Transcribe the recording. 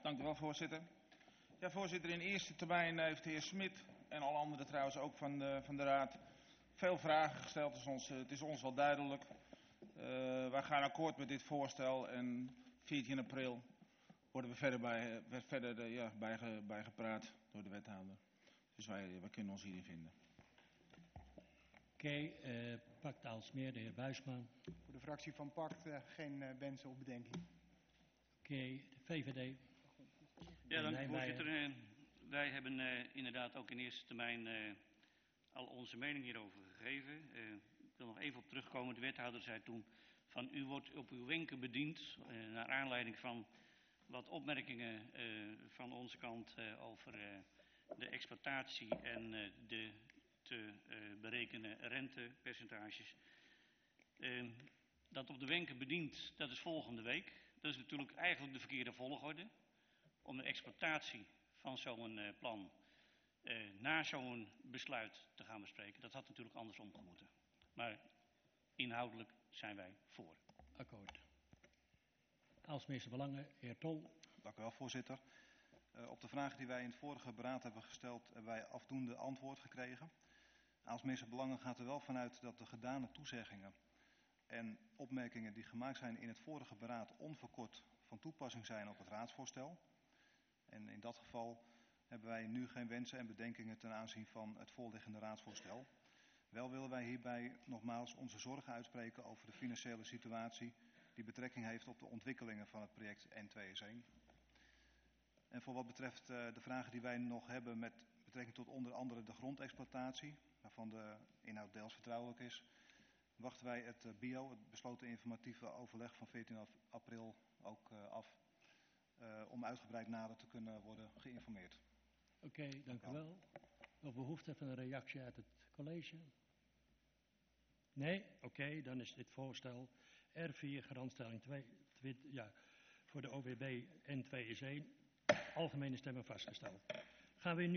Dank u wel, voorzitter. Ja, voorzitter, in eerste termijn heeft de heer Smit en alle anderen trouwens ook van de raad veel vragen gesteld. Het is ons wel duidelijk. Wij gaan akkoord met dit voorstel en 14 april worden we verder bijgepraat door de wethouder. Dus wij kunnen ons hierin vinden. Oké, Pact Aalsmeer, de heer Buisman. Voor de fractie van Pact geen wensen of bedenking. Oké, de VVD. Ja, dank u, voorzitter. Wij hebben inderdaad ook in eerste termijn al onze mening hierover gegeven. Ik wil nog even op terugkomen. De wethouder zei toen van u wordt op uw wenken bediend. Naar aanleiding van wat opmerkingen van onze kant over de exploitatie en de te berekenen rentepercentages. Dat op de wenken bediend, dat is volgende week. Dat is natuurlijk eigenlijk de verkeerde volgorde. Om de exploitatie van zo'n plan na zo'n besluit te gaan bespreken. Dat had natuurlijk andersom gemoeten. Maar inhoudelijk zijn wij voor. Akkoord. Aalsmeerse Belangen, heer Tol. Dank u wel, voorzitter. Op de vragen die wij in het vorige beraad hebben gesteld, hebben wij afdoende antwoord gekregen. Aalsmeerse Belangen gaat er wel vanuit dat de gedane toezeggingen en opmerkingen die gemaakt zijn in het vorige beraad onverkort van toepassing zijn op het raadsvoorstel. En in dat geval hebben wij nu geen wensen en bedenkingen ten aanzien van het voorliggende raadsvoorstel. Wel willen wij hierbij nogmaals onze zorgen uitspreken over de financiële situatie die betrekking heeft op de ontwikkelingen van het project N2S1. En voor wat betreft de vragen die wij nog hebben met betrekking tot onder andere de grondexploitatie, waarvan de inhoud deels vertrouwelijk is, wachten wij het BIO, het besloten informatieve overleg van 14 april, ook af. Om uitgebreid nader te kunnen worden geïnformeerd. Oké, dank u wel. Nog behoefte van een reactie uit het college? Nee? Oké, dan is dit voorstel R4 garantstelling 2, voor de OWB N2 is 1. Algemene stemmen vastgesteld. Gaan we nu